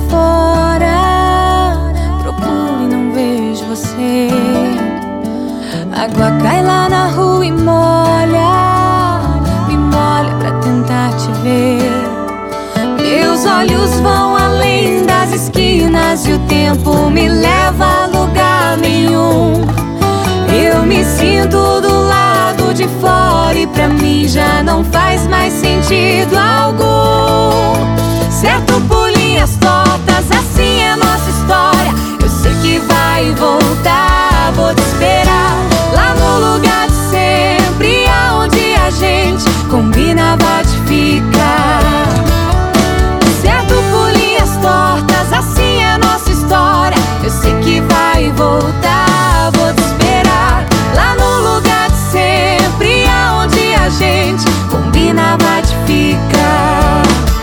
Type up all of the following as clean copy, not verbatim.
fora, procuro e não vejo você. Água cai lá na rua e molha, me molha pra tentar te ver. Meus olhos vão além das esquinas e o tempo me leva a lugar nenhum. Eu me sinto do lado de fora e pra mim já não faz mais sentido algum. Certo por linhas tortas, assim é nossa história. Eu sei que vai voltar, vou te esperar lá no lugar de sempre, aonde a gente combinava de ficar. Certo por linhas tortas, assim é nossa história. Eu sei que vai voltar, vou te esperar lá no lugar de sempre, aonde a gente combinava de ficar.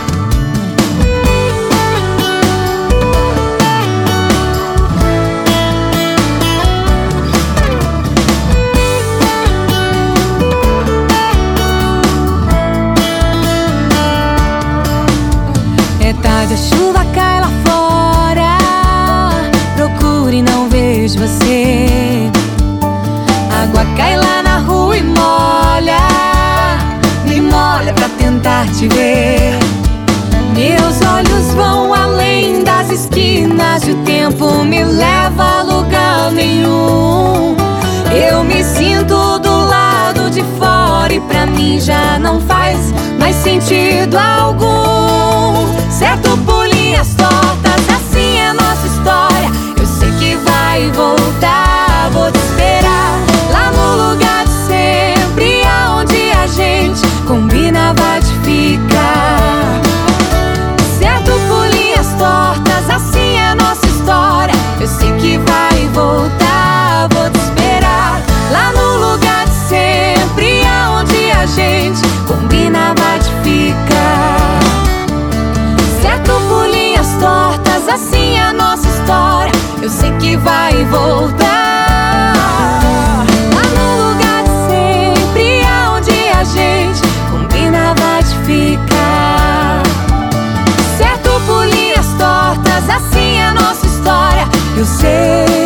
É tarde, a chuva cai lá fora, procuro e não vejo você. Água cai lá na rua e molha, me molha pra tentar te ver. Meus olhos vão além das esquinas e o tempo me leva a lugar nenhum. Eu me sinto do lado de fora e pra mim já não faz mais sentido algum. Certo por linhas tortas, assim é nossa história. Eu sei que vai voltar, vou te esperar lá no lugar de sempre, aonde a gente combinava de ficar. Certo por linhas tortas, assim é nossa história. Eu sei que vai voltar, vou te esperar lá no lugar de sempre, aonde a gente combinava de ficar. Certo por linhas tortas, assim é a nossa história. Eu sei que vai voltar lá no lugar de sempre, aonde a gente combinava de ficar. Certo por linhas tortas, assim é a nossa história. Eu sei